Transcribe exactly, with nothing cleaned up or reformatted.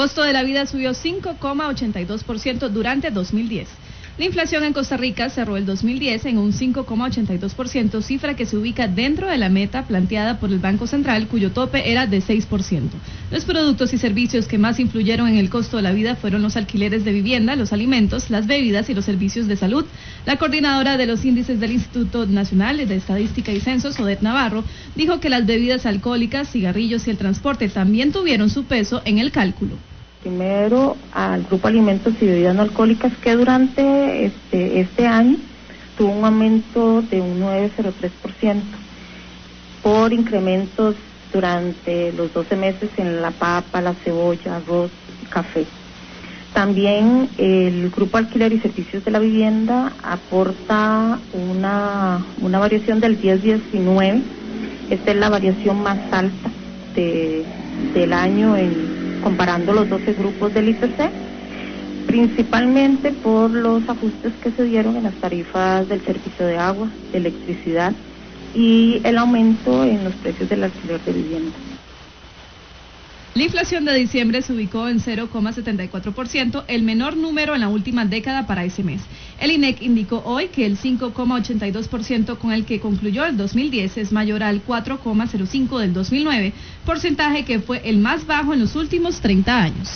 El costo de la vida subió cinco coma ochenta y dos por ciento durante dos mil diez. La inflación en Costa Rica cerró el dos mil diez en un cinco coma ochenta y dos por ciento, cifra que se ubica dentro de la meta planteada por el Banco Central, cuyo tope era de seis por ciento. Los productos y servicios que más influyeron en el costo de la vida fueron los alquileres de vivienda, los alimentos, las bebidas y los servicios de salud. La coordinadora de los índices del Instituto Nacional de Estadística y Censos, Odette Navarro, dijo que las bebidas alcohólicas, cigarrillos y el transporte también tuvieron su peso en el cálculo. Primero al grupo alimentos y bebidas no alcohólicas, que durante este, este año tuvo un aumento de un nueve coma cero tres por ciento por incrementos durante los doce meses en la papa, la cebolla, arroz y café. También el grupo alquiler y servicios de la vivienda aporta una, una variación del diez diecinueve. Esta es la variación más alta de, del año en comparando los doce grupos del I P C, principalmente por los ajustes que se dieron en las tarifas del servicio de agua, de electricidad y el aumento en los precios del alquiler de vivienda. La inflación de diciembre se ubicó en cero coma setenta y cuatro por ciento, el menor número en la última década para ese mes. El I N E C indicó hoy que el cinco coma ochenta y dos por ciento con el que concluyó el dos mil diez es mayor al cuatro coma cero cinco por ciento del dos mil nueve, porcentaje que fue el más bajo en los últimos treinta años.